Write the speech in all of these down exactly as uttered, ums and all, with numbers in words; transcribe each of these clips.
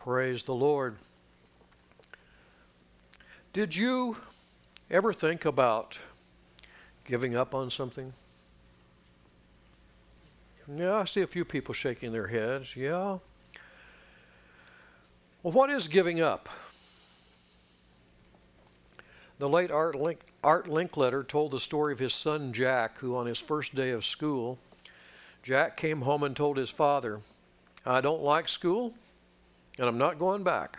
Praise the Lord. Did you ever think about giving up on something? Yeah, I see a few people shaking their heads. Yeah. Well, what is giving up? The late Art, Link, Art Linkletter told the story of his son Jack, who on his first day of school, Jack came home and told his father, "I don't like school, and I'm not going back."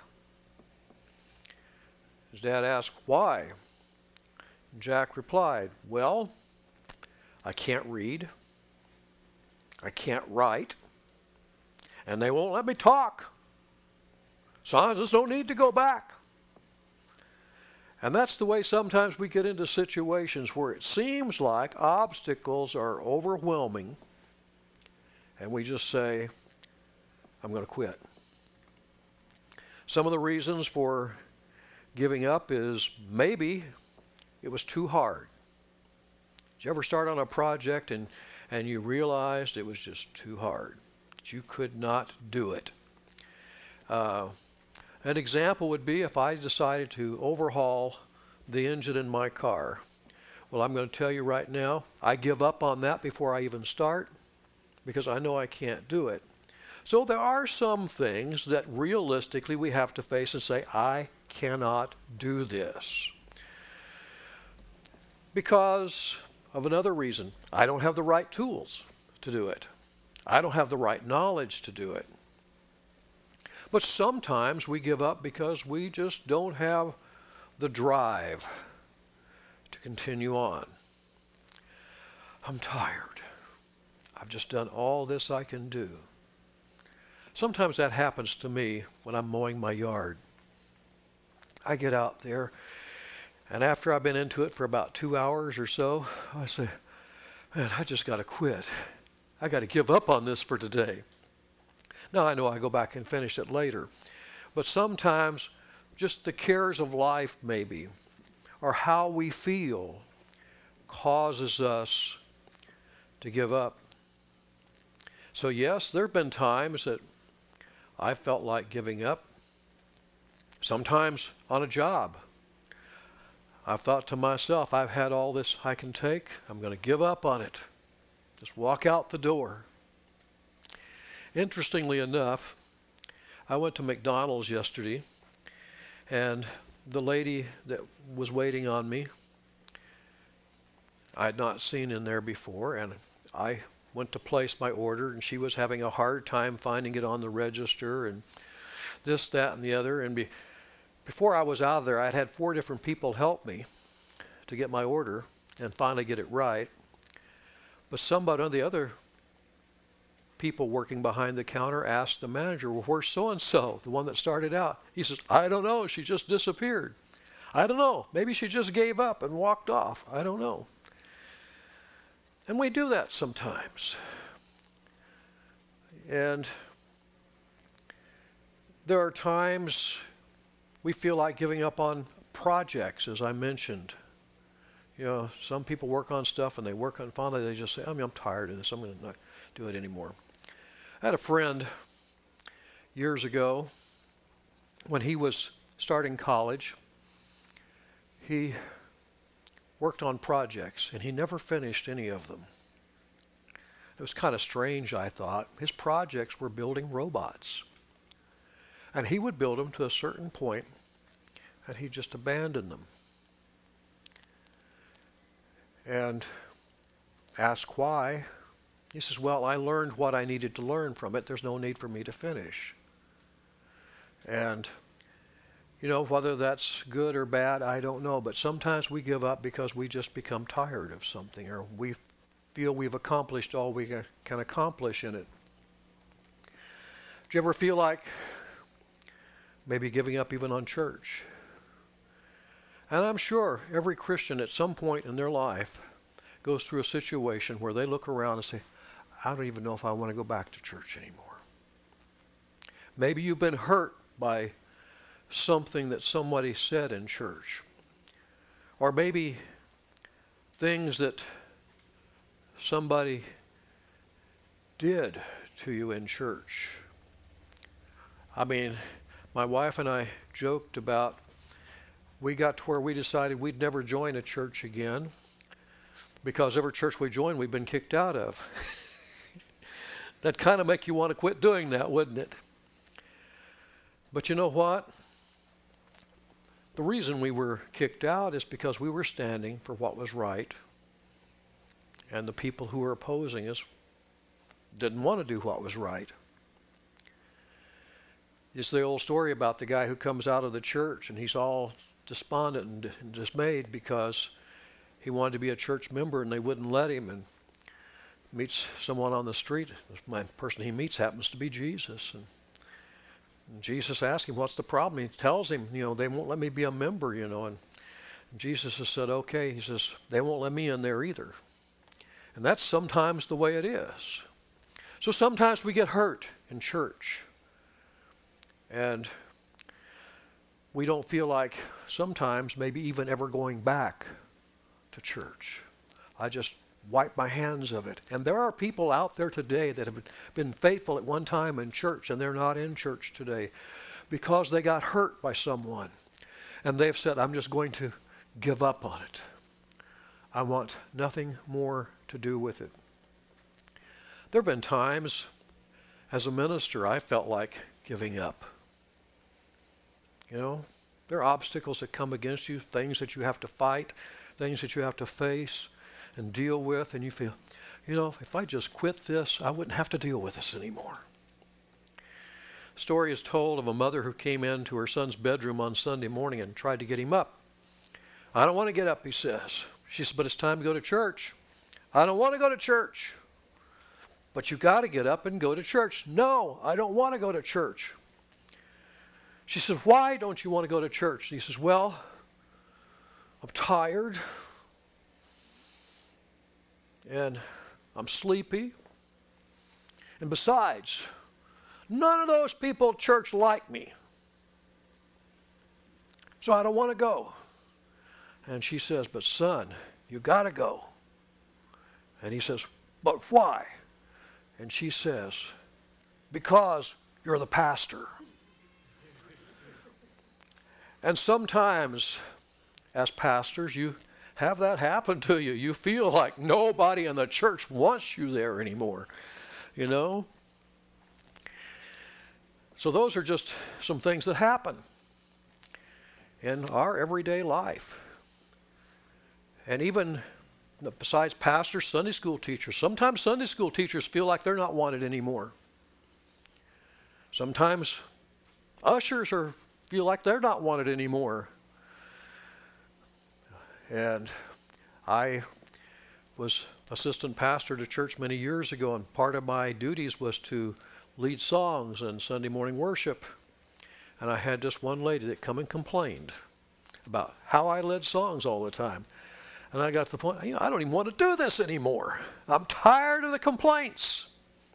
His dad asked, "Why?" Jack replied, "Well, I can't read, I can't write, and they won't let me talk. So I just don't need to go back." And that's the way sometimes we get into situations where it seems like obstacles are overwhelming, and we just say, "I'm going to quit." Some of the reasons for giving up is maybe it was too hard. Did you ever start on a project and, and you realized it was just too hard, that you could not do it? Uh, an example would be if I decided to overhaul the engine in my car. Well, I'm going to tell you right now, I give up on that before I even start because I know I can't do it. So there are some things that realistically we have to face and say, I cannot do this. Because of another reason, I don't have the right tools to do it. I don't have the right knowledge to do it. But sometimes we give up because we just don't have the drive to continue on. I'm tired. I've just done all this I can do. Sometimes that happens to me when I'm mowing my yard. I get out there, and after I've been into it for about two hours or so, I say, "Man, I just got to quit. I got to give up on this for today." Now, I know I go back and finish it later, but sometimes just the cares of life maybe, or how we feel, causes us to give up. So yes, there have been times that I felt like giving up. Sometimes on a job. I've thought to myself, I've had all this I can take. I'm going to give up on it. Just walk out the door. Interestingly enough, I went to McDonald's yesterday, and the lady that was waiting on me, I had not seen in there before, and I went to place my order, and she was having a hard time finding it on the register, and this, that, and the other. And be, before I was out of there, I'd had four different people help me to get my order and finally get it right. But somebody on the other people working behind the counter asked the manager, "Well, where's so-and-so, the one that started out?" He says, "I don't know. She just disappeared. I don't know. Maybe she just gave up and walked off. I don't know." And we do that sometimes. And there are times we feel like giving up on projects, as I mentioned. You know, some people work on stuff and they work on finally they just say, I mean, I'm tired of this. I'm going to not do it anymore. I had a friend years ago when he was starting college. He worked on projects and he never finished any of them. It was kind of strange, I thought. His projects were building robots. And he would build them to a certain point and he'd just abandon them. And ask why. He says, "Well, I learned what I needed to learn from it. There's no need for me to finish." And, you know, whether that's good or bad, I don't know. But sometimes we give up because we just become tired of something, or we feel we've accomplished all we can accomplish in it. Do you ever feel like maybe giving up even on church? And I'm sure every Christian at some point in their life goes through a situation where they look around and say, I don't even know if I want to go back to church anymore. Maybe you've been hurt by something that somebody said in church. Or maybe things that somebody did to you in church. I mean, My wife and I joked about we got to where we decided we'd never join a church again because every church we joined we've been kicked out of. That'd kind of make you want to quit doing that, wouldn't it? But you know what? The reason we were kicked out is because we were standing for what was right, and the people who were opposing us didn't want to do what was right. It's the old story about the guy who comes out of the church and he's all despondent and, and dismayed because he wanted to be a church member and they wouldn't let him, and meets someone on the street. The person he meets happens to be Jesus. And, and Jesus asks him, what's the problem? He tells him, you know, they won't let me be a member, you know. And Jesus has said, okay. He says, they won't let me in there either. And that's sometimes the way it is. So sometimes we get hurt in church. And we don't feel like sometimes maybe even ever going back to church. I just wipe my hands of it. And there are people out there today that have been faithful at one time in church and they're not in church today because they got hurt by someone. And they've said, I'm just going to give up on it. I want nothing more to do with it. There have been times as a minister I felt like giving up. You know, there are obstacles that come against you, things that you have to fight, things that you have to face and deal with, and you feel, you know, if I just quit this, I wouldn't have to deal with this anymore. A story is told of a mother who came into her son's bedroom on Sunday morning and tried to get him up. I don't want to get up, he says. She said, but it's time to go to church. I don't want to go to church. But you got to get up and go to church. No, I don't want to go to church. She said, why don't you want to go to church? And he says, well, I'm tired. And I'm sleepy. And besides, none of those people at church like me. So I don't want to go. And she says, but son, you got to go. And he says, but why? And she says, because you're the pastor. And sometimes, as pastors, you have that happen to you. You feel like nobody in the church wants you there anymore, you know? So those are just some things that happen in our everyday life. And even besides pastors, Sunday school teachers, sometimes Sunday school teachers feel like they're not wanted anymore. Sometimes ushers are feel like they're not wanted anymore. And I was assistant pastor to church many years ago, and part of my duties was to lead songs and Sunday morning worship. And I had this one lady that come and complained about how I led songs all the time. And I got to the point, you know, I don't even want to do this anymore. I'm tired of the complaints.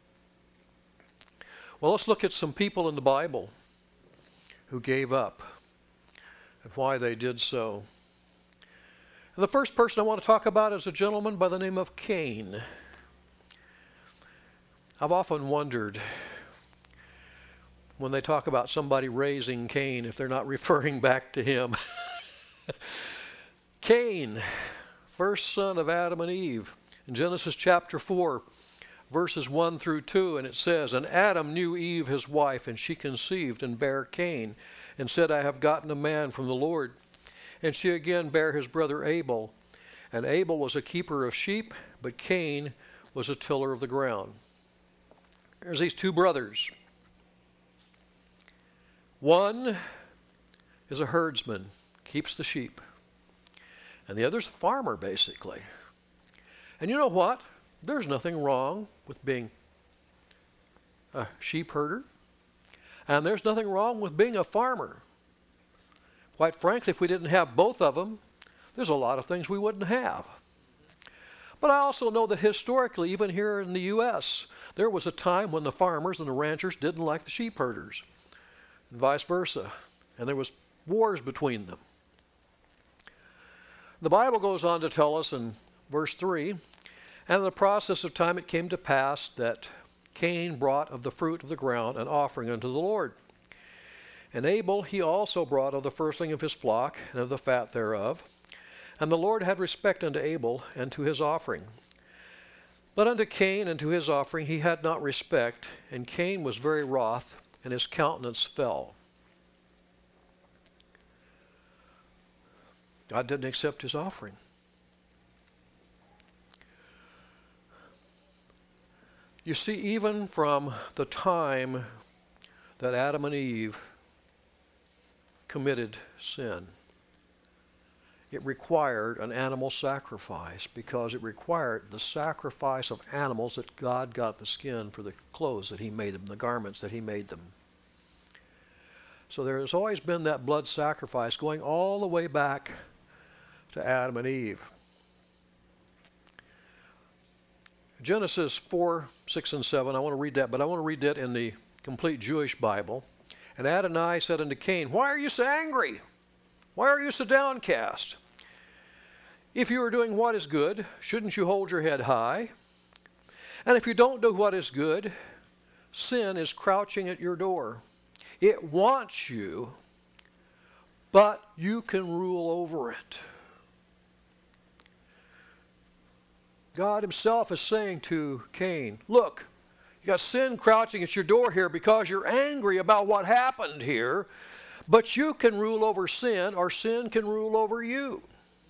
Well, let's look at some people in the Bible who gave up and why they did so. And the first person I want to talk about is a gentleman by the name of Cain. I've often wondered when they talk about somebody raising Cain if they're not referring back to him. Cain, first son of Adam and Eve. In Genesis chapter four, verses one through two, and it says, and Adam knew Eve his wife, and she conceived and bare Cain, and said, I have gotten a man from the Lord. And she again bare his brother Abel. And Abel was a keeper of sheep, but Cain was a tiller of the ground. There's these two brothers. One is a herdsman, keeps the sheep. And the other's a farmer, basically. And you know what? There's nothing wrong with being a sheep herder. And there's nothing wrong with being a farmer. Quite frankly, if we didn't have both of them, there's a lot of things we wouldn't have. But I also know that historically, even here in the U S, there was a time when the farmers and the ranchers didn't like the sheep herders, and vice versa. And there was wars between them. The Bible goes on to tell us in verse three, and in the process of time it came to pass that Cain brought of the fruit of the ground an offering unto the Lord. And Abel he also brought of the firstling of his flock, and of the fat thereof. And the Lord had respect unto Abel, and to his offering. But unto Cain and to his offering he had not respect, and Cain was very wroth, and his countenance fell. God didn't accept his offering. You see, even from the time that Adam and Eve committed sin, it required an animal sacrifice, because it required the sacrifice of animals that God got the skin for the clothes that he made them, the garments that he made them. So there has always been that blood sacrifice going all the way back to Adam and Eve. Genesis four, six, and seven, I want to read that, but I want to read that in the complete Jewish Bible. And Adonai said unto Cain, Why are you so angry? Why are you so downcast? If you are doing what is good, shouldn't you hold your head high? And if you don't do what is good, sin is crouching at your door. It wants you, but you can rule over it. God himself is saying to Cain, look, you got sin crouching at your door here because you're angry about what happened here, but you can rule over sin, or sin can rule over you.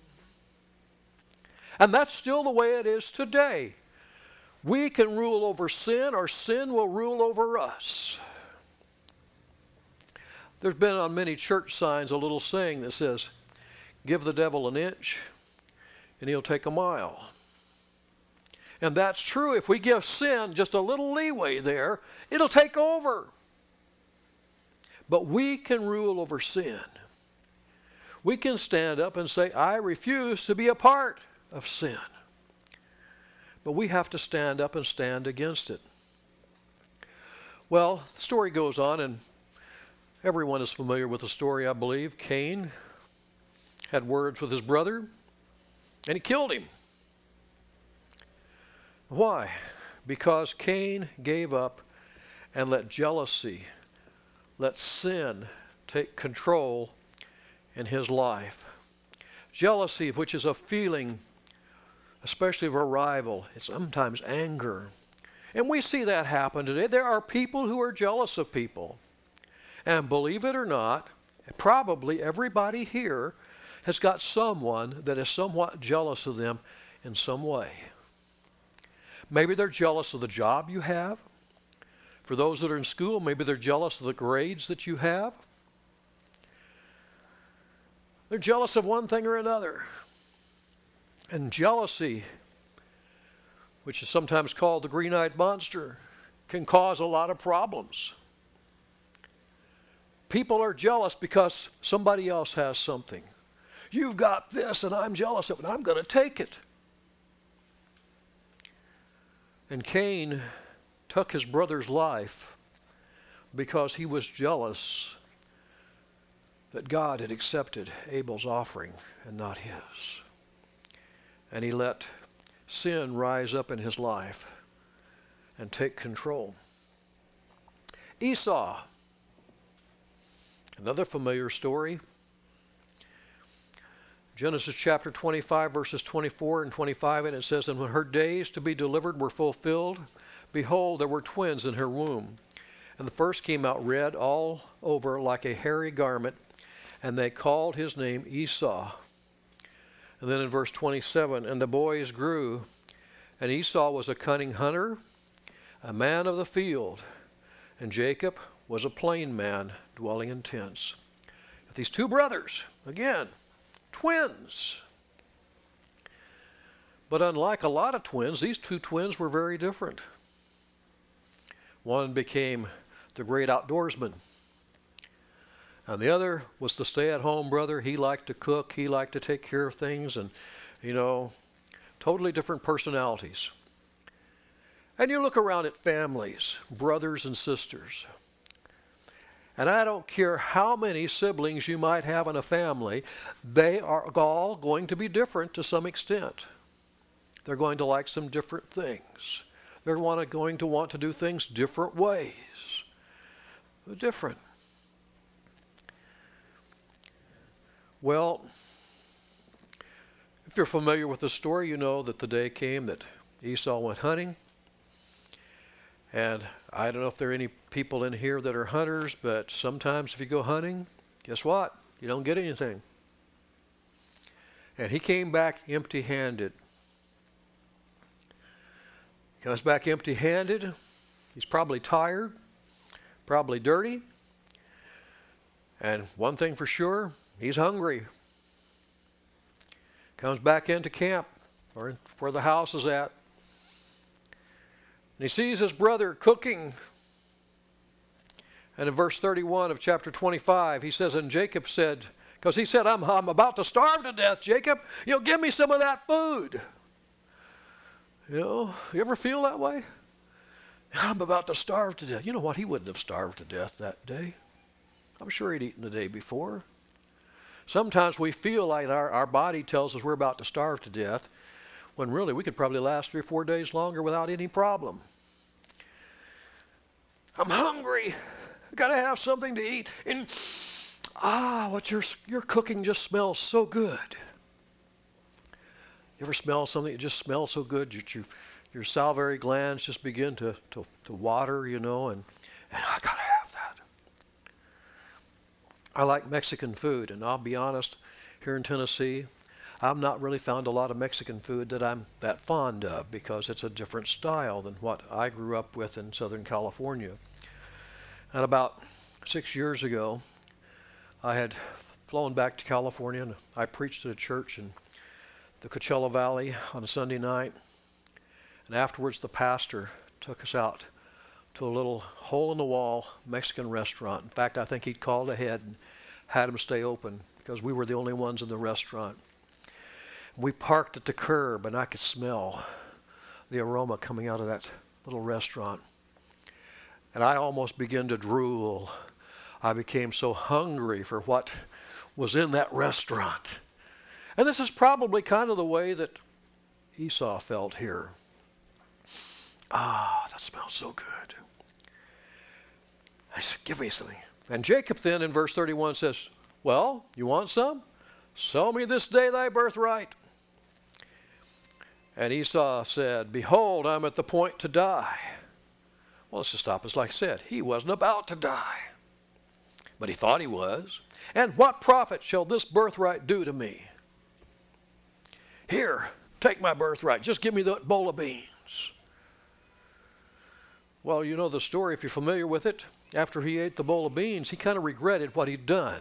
And that's still the way it is today. We can rule over sin, or sin will rule over us. There's been on many church signs a little saying that says, give the devil an inch and he'll take a mile. And that's true. If we give sin just a little leeway there, it'll take over. But we can rule over sin. We can stand up and say, I refuse to be a part of sin. But we have to stand up and stand against it. Well, the story goes on, and everyone is familiar with the story, I believe. Cain had words with his brother, and he killed him. Why? Because Cain gave up and let jealousy, let sin take control in his life. Jealousy, which is a feeling, especially of a rival, it's sometimes anger. And we see that happen today. There are people who are jealous of people. And believe it or not, probably everybody here has got someone that is somewhat jealous of them in some way. Maybe they're jealous of the job you have. For those that are in school, maybe they're jealous of the grades that you have. They're jealous of one thing or another. And jealousy, which is sometimes called the green-eyed monster, can cause a lot of problems. People are jealous because somebody else has something. You've got this and I'm jealous of it, and I'm going to take it. And Cain took his brother's life because he was jealous that God had accepted Abel's offering and not his. And he let sin rise up in his life and take control. Esau, another familiar story. Genesis chapter twenty-five, verses twenty-four and twenty-five, and it says, And when her days to be delivered were fulfilled, behold, there were twins in her womb. And the first came out red all over like a hairy garment, and they called his name Esau. And then in verse twenty-seven, And the boys grew, and Esau was a cunning hunter, a man of the field, and Jacob was a plain man dwelling in tents. But these two brothers, again, twins. But unlike a lot of twins, these two twins were very different. One became the great outdoorsman, and the other was the stay-at-home brother. He liked to cook, he liked to take care of things, and, you know, totally different personalities. And you look around at families, brothers and sisters, and I don't care how many siblings you might have in a family, they are all going to be different to some extent. They're going to like some different things. They're want going to want to do things different ways. Different. Well, if you're familiar with the story, you know that the day came that Esau went hunting. And I don't know if there are any people in here that are hunters, but sometimes if you go hunting, guess what? You don't get anything. And he came back empty-handed. He comes back empty-handed. He's probably tired, probably dirty. And one thing for sure, he's hungry. Comes back into camp, or where the house is at. And he sees his brother cooking. And in verse thirty-one of chapter twenty-five, he says, and Jacob said, because he said, I'm, I'm about to starve to death, Jacob. You know, give me some of that food. You know, you ever feel that way? I'm about to starve to death. You know what? He wouldn't have starved to death that day. I'm sure he'd eaten the day before. Sometimes we feel like our, our body tells us we're about to starve to death, when really we could probably last three or four days longer without any problem. I'm hungry. I got to have something to eat. And ah, what your your cooking just smells so good. You ever smell something that just smells so good? Your, your, your salivary glands just begin to, to, to water, you know, and, and I got to have that. I like Mexican food, and I'll be honest, here in Tennessee, I've not really found a lot of Mexican food that I'm that fond of because it's a different style than what I grew up with in Southern California. And about six years ago, I had flown back to California, and I preached at a church in the Coachella Valley on a Sunday night. And afterwards, the pastor took us out to a little hole-in-the-wall Mexican restaurant. In fact, I think he'd called ahead and had them stay open because we were the only ones in the restaurant. We parked at the curb, and I could smell the aroma coming out of that little restaurant. And I almost began to drool. I became so hungry for what was in that restaurant. And this is probably kind of the way that Esau felt here. Ah, that smells so good. I said, give me something. And Jacob then in verse thirty-one says, well, you want some? Sell me this day thy birthright. And Esau said, behold, I'm at the point to die. Well, let's just stop. As like I said, he wasn't about to die. But he thought he was. And what profit shall this birthright do to me? Here, take my birthright. Just give me that bowl of beans. Well, you know the story if you're familiar with it. After he ate the bowl of beans, he kind of regretted what he'd done.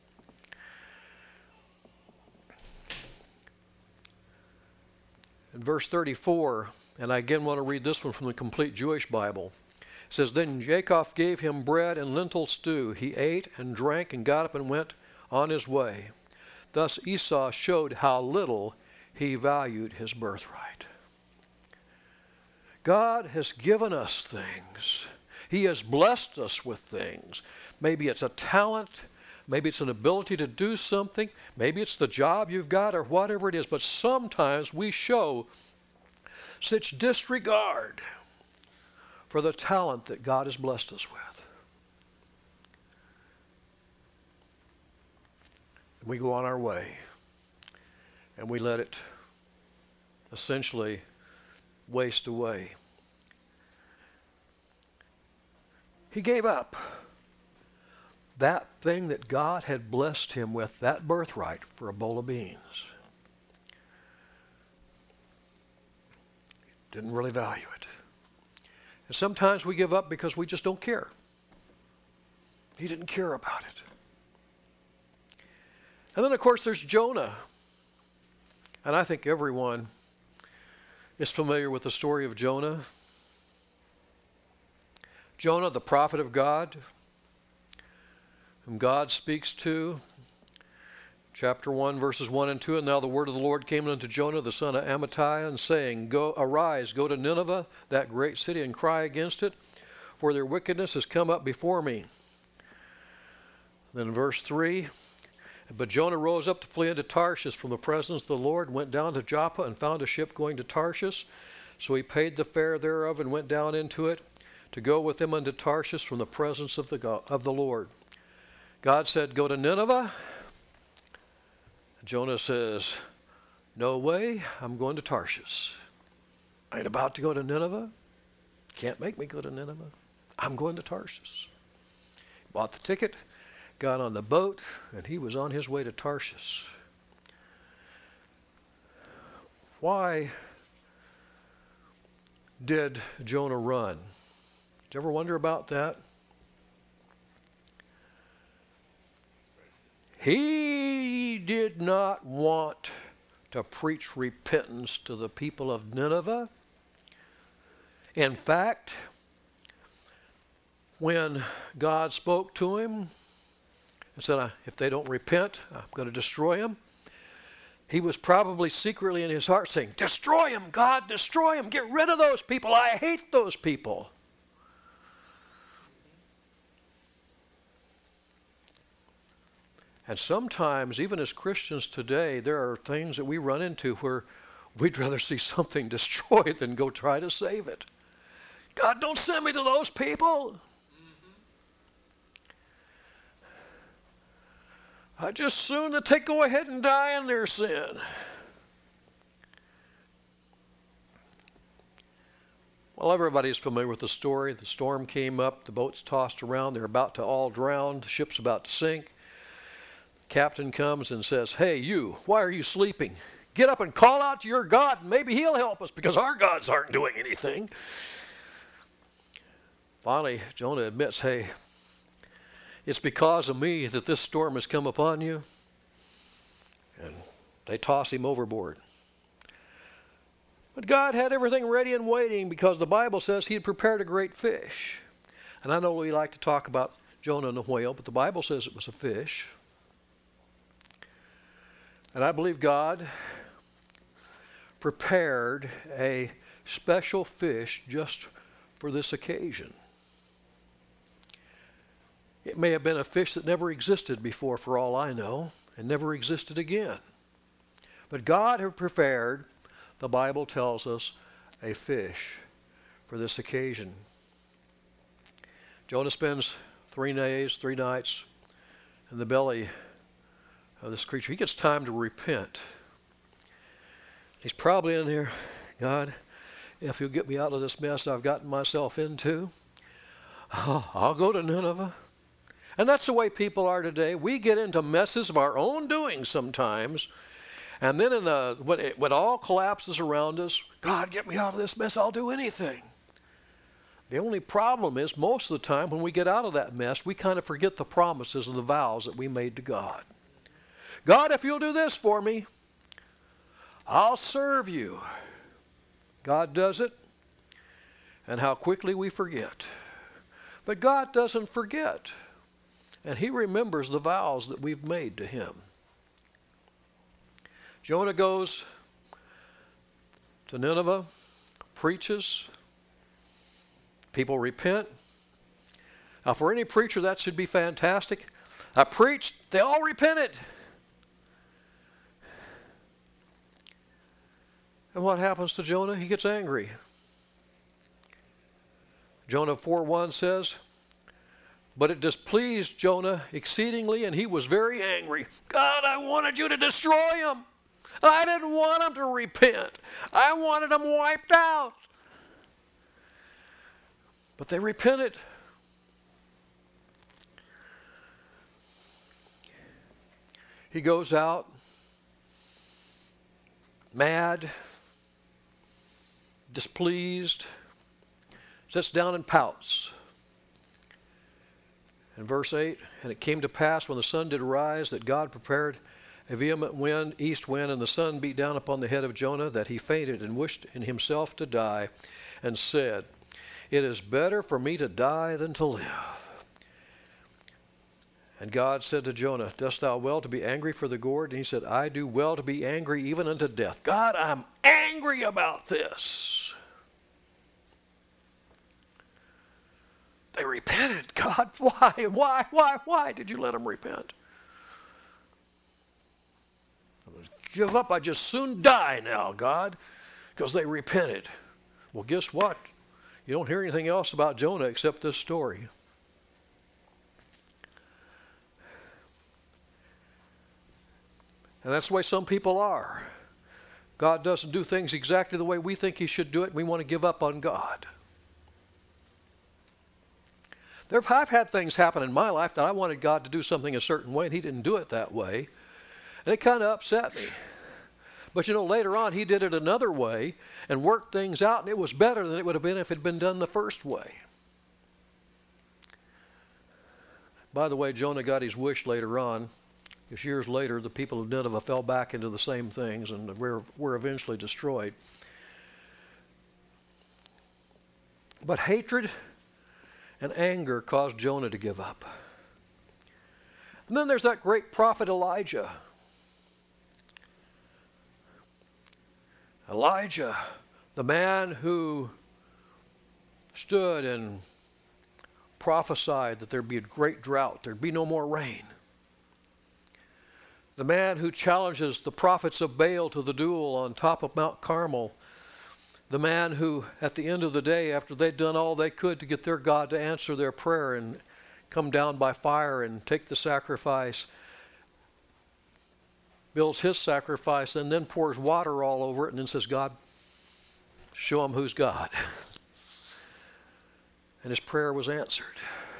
In verse thirty-four, and I again want to read this one from the Complete Jewish Bible. It says, then Jacob gave him bread and lentil stew. He ate and drank and got up and went on his way. Thus Esau showed how little he valued his birthright. God has given us things. He has blessed us with things. Maybe it's a talent. Maybe it's an ability to do something. Maybe it's the job you've got or whatever it is. But sometimes we show such disregard for the talent that God has blessed us with. And we go on our way. And we let it essentially waste away. He gave up that thing that God had blessed him with, that birthright, for a bowl of beans. Didn't really value it. And sometimes we give up because we just don't care. He didn't care about it. And then, of course, there's Jonah. And I think everyone is familiar with the story of Jonah. Jonah, the prophet of God, whom God speaks to. Chapter one, verses one and two. And now the word of the Lord came unto Jonah, the son of Amittai, and saying, Go, arise, go to Nineveh, that great city, and cry against it, for their wickedness has come up before me. Then verse three. But Jonah rose up to flee into Tarshish from the presence of the Lord, went down to Joppa, and found a ship going to Tarshish. So he paid the fare thereof, and went down into it, to go with him unto Tarshish from the presence of the, God, of the Lord. God said, go to Nineveh. Jonah says, no way, I'm going to Tarshish. I ain't about to go to Nineveh. Can't make me go to Nineveh. I'm going to Tarshish. Bought the ticket, got on the boat, and he was on his way to Tarshish. Why did Jonah run? Did you ever wonder about that? He did not want to preach repentance to the people of Nineveh. In fact, when God spoke to him and said, if they don't repent, I'm going to destroy them, he was probably secretly in his heart saying, destroy them, God, destroy them. Get rid of those people. I hate those people. And sometimes, even as Christians today, there are things that we run into where we'd rather see something destroyed than go try to save it. God, don't send me to those people. I just soon that they go ahead and die in their sin. Well, everybody's familiar with the story. The storm came up, the boat's tossed around, they're about to all drown, the ship's about to sink. The captain comes and says, hey, you, why are you sleeping? Get up and call out to your God, and maybe he'll help us, because our gods aren't doing anything. Finally, Jonah admits, hey, it's because of me that this storm has come upon you. And they toss him overboard. But God had everything ready and waiting, because the Bible says he had prepared a great fish. And I know we like to talk about Jonah and the whale, but the Bible says it was a fish. And I believe God prepared a special fish just for this occasion. It may have been a fish that never existed before, for all I know, and never existed again. But God had prepared, the Bible tells us, a fish for this occasion. Jonah spends three days, three nights in the belly of this creature. He gets time to repent. He's probably in there, God, if you'll get me out of this mess I've gotten myself into, I'll go to Nineveh. And that's the way people are today. We get into messes of our own doing sometimes. And then in the, when, it, when all collapses around us, God, get me out of this mess, I'll do anything. The only problem is most of the time when we get out of that mess, we kind of forget the promises and the vows that we made to God. God, if you'll do this for me, I'll serve you. God does it, and how quickly we forget. But God doesn't forget. And he remembers the vows that we've made to him. Jonah goes to Nineveh, preaches, people repent. Now, for any preacher, that should be fantastic. I preached, they all repented. And what happens to Jonah? He gets angry. Jonah four one says, but it displeased Jonah exceedingly, and he was very angry. God, I wanted you to destroy him. I didn't want him to repent. I wanted him wiped out. But they repented. He goes out mad, displeased, sits down and pouts. In verse eight, and it came to pass when the sun did rise that God prepared a vehement wind, east wind, and the sun beat down upon the head of Jonah, that he fainted and wished in himself to die, and said, it is better for me to die than to live. And God said to Jonah, dost thou well to be angry for the gourd? And he said, I do well to be angry even unto death. God, I'm angry about this. They repented. God, why? Why? Why? Why did you let them repent? I was, give up. I just soon die now, God, because they repented. Well, guess what? You don't hear anything else about Jonah except this story. And that's the way some people are. God doesn't do things exactly the way we think he should do it. We want to give up on God. There, I've had things happen in my life that I wanted God to do something a certain way, and he didn't do it that way. And it kind of upset me. But you know, later on, he did it another way and worked things out, and it was better than it would have been if it had been done the first way. By the way, Jonah got his wish later on. Because years later, the people of Nineveh fell back into the same things and were, were eventually destroyed. But hatred and anger caused Jonah to give up. And then there's that great prophet Elijah. Elijah, the man who stood and prophesied that there'd be a great drought, there'd be no more rain. The man who challenges the prophets of Baal to the duel on top of Mount Carmel. The man who, at the end of the day, after they'd done all they could to get their God to answer their prayer and come down by fire and take the sacrifice, builds his sacrifice and then pours water all over it and then says, God, show them who's God. And his prayer was answered.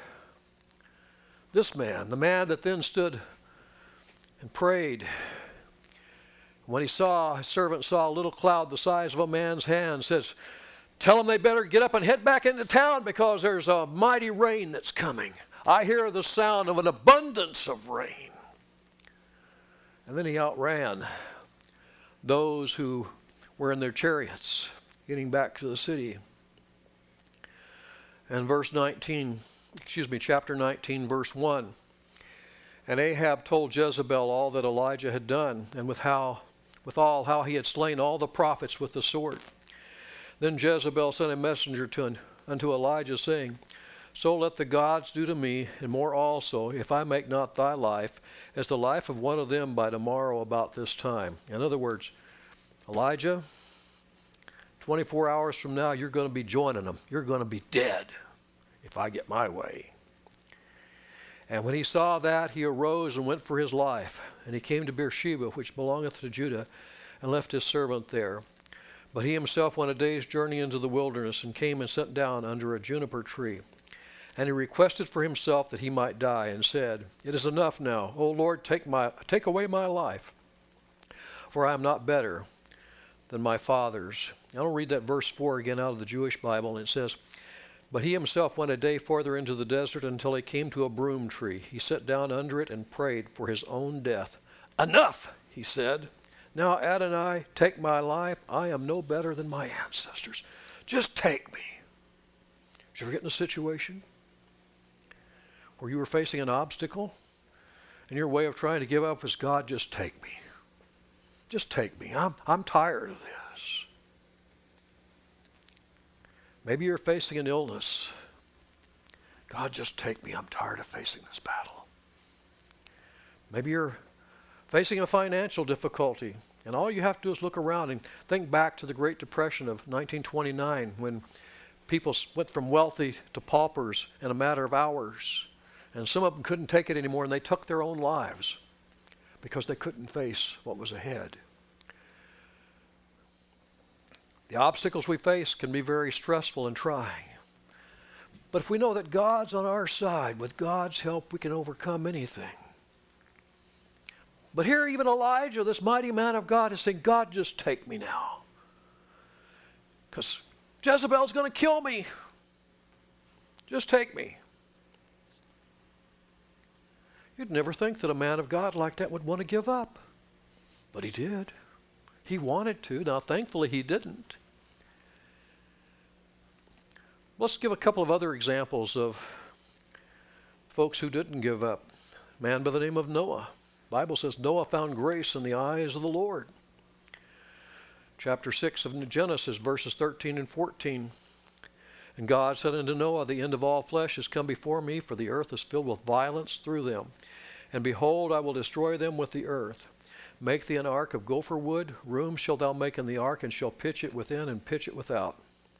This man, the man that then stood and prayed, when he saw, his servant saw a little cloud the size of a man's hand, says, tell them they better get up and head back into town because there's a mighty rain that's coming. I hear the sound of an abundance of rain. And then he outran those who were in their chariots getting back to the city. And verse nineteen, excuse me, chapter nineteen, verse one. And Ahab told Jezebel all that Elijah had done, and with how, with all how he had slain all the prophets with the sword. Then Jezebel sent a messenger to, unto Elijah, saying, so let the gods do to me, and more also, if I make not thy life as the life of one of them by tomorrow about this time. In other words, Elijah, twenty-four hours from now, you're going to be joining them. You're going to be dead if I get my way. And when he saw that, he arose and went for his life. And he came to Beersheba, which belongeth to Judah, and left his servant there. But he himself went a day's journey into the wilderness, and came and sat down under a juniper tree. And he requested for himself that he might die, and said, it is enough now, O Lord, take my take away my life, for I am not better than my fathers. I'll read that verse four again out of the Jewish Bible, and it says, but he himself went a day farther into the desert until he came to a broom tree. He sat down under it and prayed for his own death. Enough, he said. Now, Adonai, take my life. I am no better than my ancestors. Just take me. Did you ever get in a situation where you were facing an obstacle and your way of trying to give up was, God, just take me. Just take me. I'm, I'm tired of this. Maybe you're facing an illness. God, just take me. I'm tired of facing this battle. Maybe you're facing a financial difficulty, and all you have to do is look around and think back to the Great Depression of nineteen twenty-nine when people went from wealthy to paupers in a matter of hours. And some of them couldn't take it anymore, and they took their own lives because they couldn't face what was ahead. The obstacles we face can be very stressful and trying. But if we know that God's on our side, with God's help, we can overcome anything. But here even Elijah, this mighty man of God, is saying, God, just take me now. Because Jezebel's going to kill me. Just take me. You'd never think that a man of God like that would want to give up. But he did. He wanted to. Now, thankfully, he didn't. Let's give a couple of other examples of folks who didn't give up. A man by the name of Noah. The Bible says Noah found grace in the eyes of the Lord. Chapter six of Genesis, verses thirteen and fourteen. And God said unto Noah, the end of all flesh is come before me, for the earth is filled with violence through them. And behold, I will destroy them with the earth. Make thee an ark of gopher wood. Room shalt thou make in the ark, and shall pitch it within and pitch it without.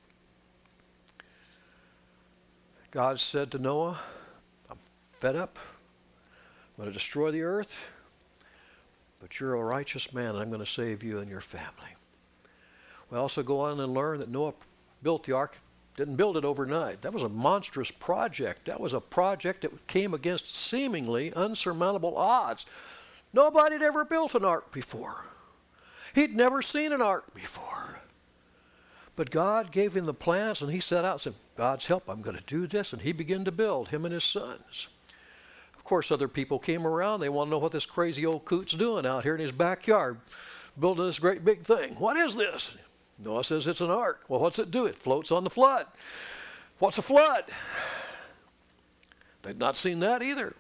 God said to Noah, I'm fed up. I'm going to destroy the earth. but you're a righteous man, and I'm going to save you and your family. We also go on and learn that Noah built the ark, didn't build it overnight. That was a monstrous project. That was a project that came against seemingly unsurmountable odds. Nobody had ever built an ark before. He'd never seen an ark before. But God gave him the plans, and he set out and said, God's help, I'm going to do this. And he began to build, him and his sons. Of course, other people came around. They want to know what this crazy old coot's doing out here in his backyard, building this great big thing. What is this? Noah says it's an ark. Well, what's it do? It floats on the flood. What's a flood? They'd not seen that either.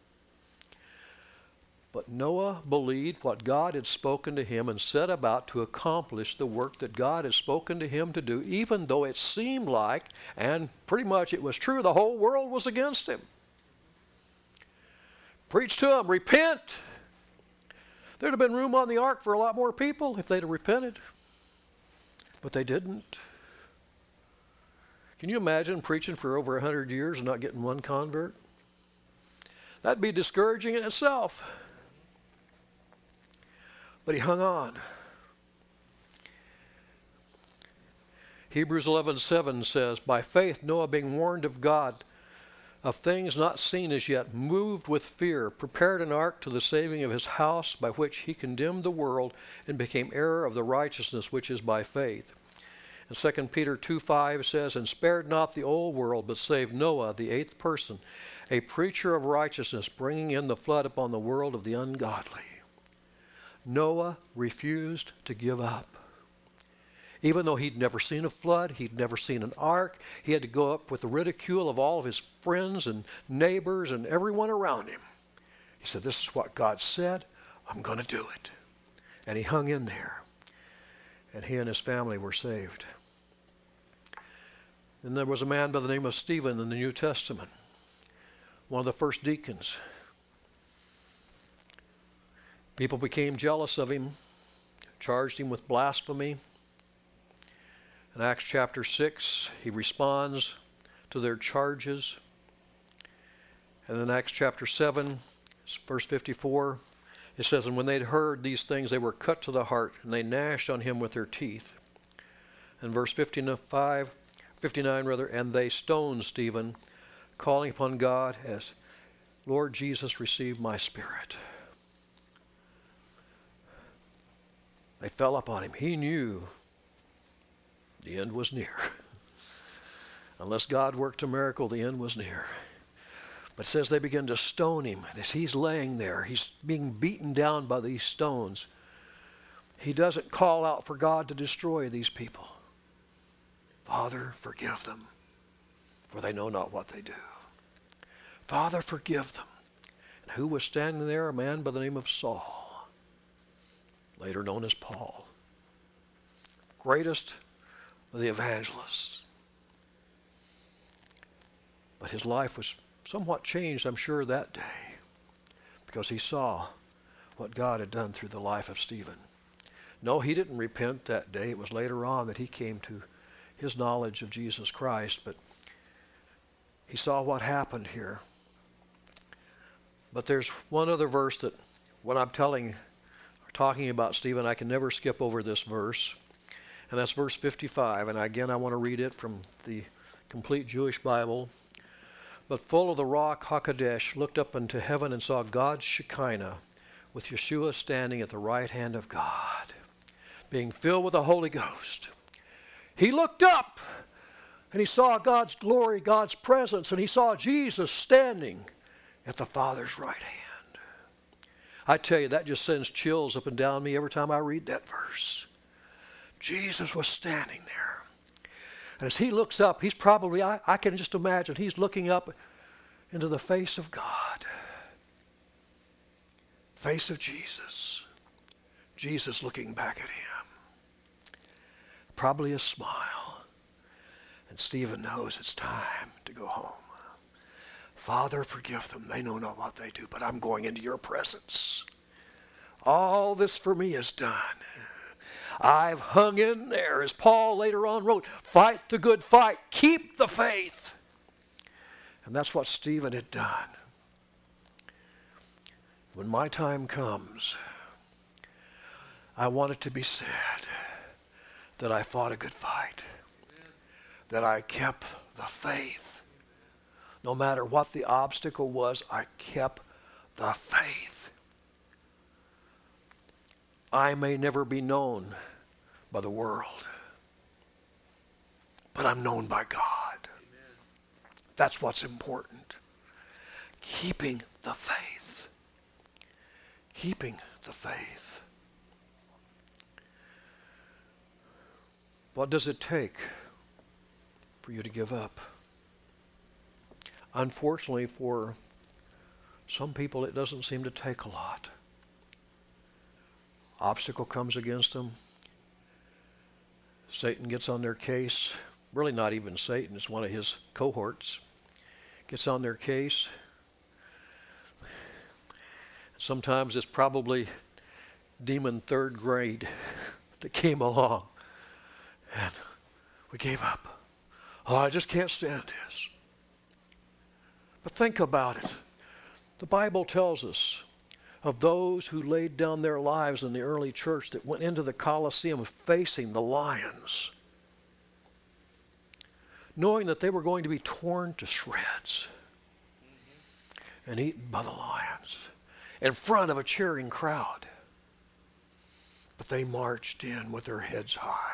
But Noah believed what God had spoken to him and set about to accomplish the work that God had spoken to him to do, even though it seemed like, and pretty much it was true, the whole world was against him. Preach to them, repent. There'd have been room on the ark for a lot more people if they'd have repented. But they didn't. Can you imagine preaching for over a hundred years and not getting one convert? That'd be discouraging in itself. But he hung on. Hebrews eleven seven says, by faith Noah, being warned of God of things not seen as yet, moved with fear, prepared an ark to the saving of his house, by which he condemned the world and became heir of the righteousness which is by faith. And Second Peter two five says, and spared not the old world, but saved Noah, the eighth person, a preacher of righteousness, bringing in the flood upon the world of the ungodly. Noah refused to give up. Even though he'd never seen a flood, he'd never seen an ark, he had to go up with the ridicule of all of his friends and neighbors and everyone around him. He said, this is what God said, I'm going to do it. And he hung in there. And he and his family were saved. Then there was a man by the name of Stephen in the New Testament, one of the first deacons. People became jealous of him, charged him with blasphemy. In Acts chapter six, he responds to their charges. And in Acts chapter seven, verse fifty-four, it says, and when they'd heard these things, they were cut to the heart, and they gnashed on him with their teeth. And verse fifty-five, fifty-nine, rather, and they stoned Stephen, calling upon God as, Lord Jesus, receive my spirit. They fell upon him. He knew the end was near. Unless God worked a miracle, the end was near. But it says they began to stone him. And as he's laying there, he's being beaten down by these stones. He doesn't call out for God to destroy these people. Father, forgive them, for they know not what they do. Father, forgive them. And who was standing there? A man by the name of Saul, later known as Paul, greatest of the evangelists. But his life was somewhat changed, I'm sure, that day, because he saw what God had done through the life of Stephen. No, he didn't repent that day. It was later on that he came to his knowledge of Jesus Christ, but he saw what happened here. But there's one other verse that when I'm telling talking about Stephen, I can never skip over this verse, and that's verse fifty-five. And again, I want to read it from the Complete Jewish Bible. But full of the rock Hakadesh looked up into heaven and saw God's Shekinah, with Yeshua standing at the right hand of God, being filled with the Holy Ghost. He looked up and he saw God's glory, God's presence, and he saw Jesus standing at the Father's right hand. I tell you, that just sends chills up and down me every time I read that verse. Jesus was standing there. And as he looks up, he's probably, I, I can just imagine, he's looking up into the face of God. Face of Jesus. Jesus looking back at him. Probably a smile. And Stephen knows it's time to go home. Father, forgive them. They know not what they do, but I'm going into your presence. All this for me is done. I've hung in there, as Paul later on wrote, fight the good fight, keep the faith. And that's what Stephen had done. When my time comes, I want it to be said that I fought a good fight, that I kept the faith. No matter what the obstacle was, I kept the faith. I may never be known by the world, but I'm known by God. That's what's important. Keeping the faith. Keeping the faith. What does it take for you to give up? Unfortunately, for some people, it doesn't seem to take a lot. Obstacle comes against them. Satan gets on their case. Really not even Satan, it's one of his cohorts. Gets on their case. Sometimes it's probably demon third grade that came along. And we gave up. Oh, I just can't stand this. But think about it. The Bible tells us of those who laid down their lives in the early church that went into the Colosseum facing the lions, knowing that they were going to be torn to shreds and eaten by the lions in front of a cheering crowd. But they marched in with their heads high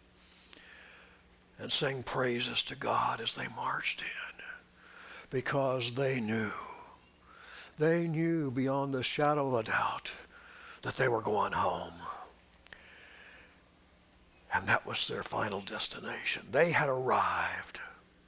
and sang praises to God as they marched in, because they knew, they knew beyond the shadow of a doubt that they were going home. And that was their final destination. They had arrived.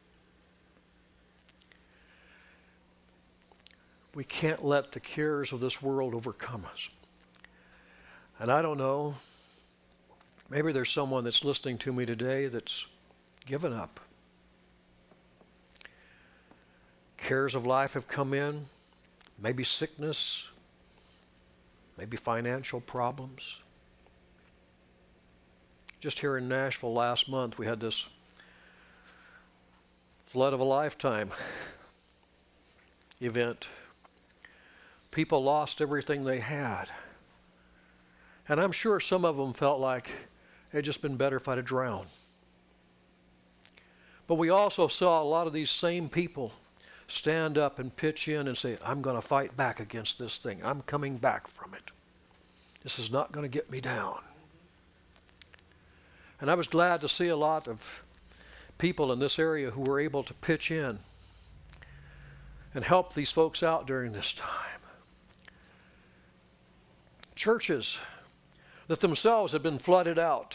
We can't let the cares of this world overcome us. And I don't know, maybe there's someone that's listening to me today that's given up. Cares of life have come in, maybe sickness, maybe financial problems. Just here in Nashville last month, we had this flood of a lifetime event. People lost everything they had. And I'm sure some of them felt like it'd just been better if I'd have drowned. But we also saw a lot of these same people stand up and pitch in and say, I'm going to fight back against this thing. I'm coming back from it. This is not going to get me down. And I was glad to see a lot of people in this area who were able to pitch in and help these folks out during this time. Churches that themselves had been flooded out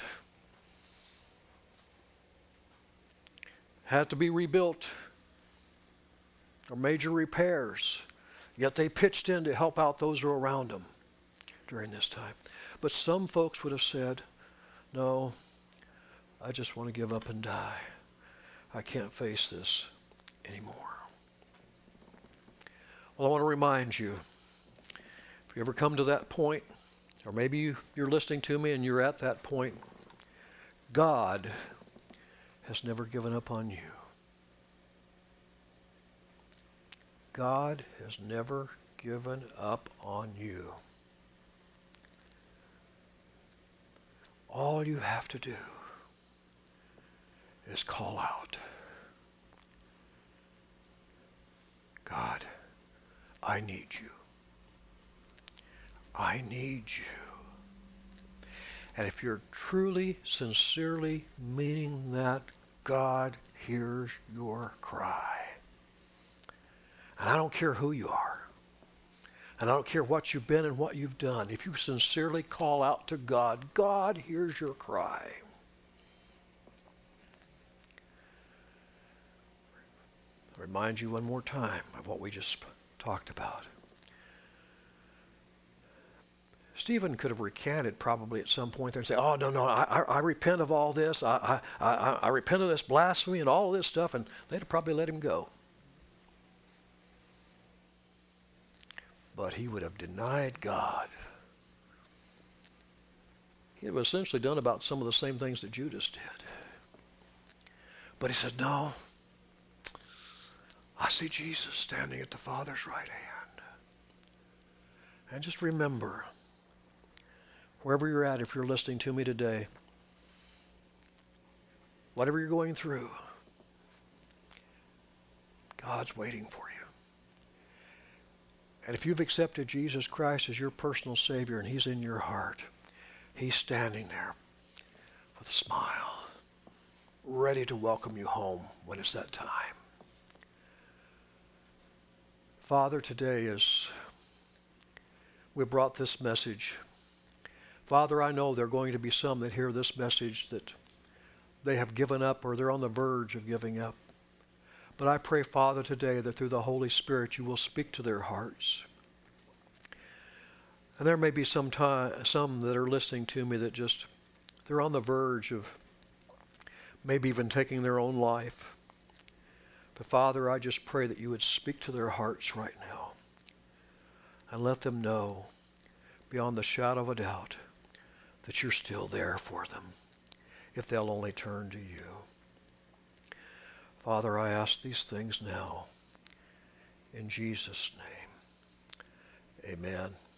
had to be rebuilt or major repairs, yet they pitched in to help out those who were around them during this time. But some folks would have said, no, I just want to give up and die. I can't face this anymore. Well, I want to remind you, if you ever come to that point, or maybe you, you're listening to me and you're at that point, God has never given up on you. God has never given up on you. All you have to do is call out, God, I need you. I need you. And if you're truly, sincerely meaning that, God hears your cry. And I don't care who you are. And I don't care what you've been and what you've done. If you sincerely call out to God, God hears your cry. I'll remind you one more time of what we just talked about. Stephen could have recanted probably at some point there and say, oh, no, no, I, I, I repent of all this. I, I, I, I repent of this blasphemy and all of this stuff, and they'd have probably let him go. But he would have denied God. He would have essentially done about some of the same things that Judas did. But he said, no, I see Jesus standing at the Father's right hand. And just remember, wherever you're at, if you're listening to me today, whatever you're going through, God's waiting for you. And if you've accepted Jesus Christ as your personal Savior and He's in your heart, He's standing there with a smile, ready to welcome you home when it's that time. Father, today as we brought this message, Father, I know there are going to be some that hear this message that they have given up or they're on the verge of giving up. But I pray, Father, today that through the Holy Spirit you will speak to their hearts. And there may be some time, some that are listening to me that just, they're on the verge of maybe even taking their own life. But Father, I just pray that you would speak to their hearts right now and let them know beyond the shadow of a doubt that you're still there for them if they'll only turn to you. Father, I ask these things now in Jesus' name. Amen.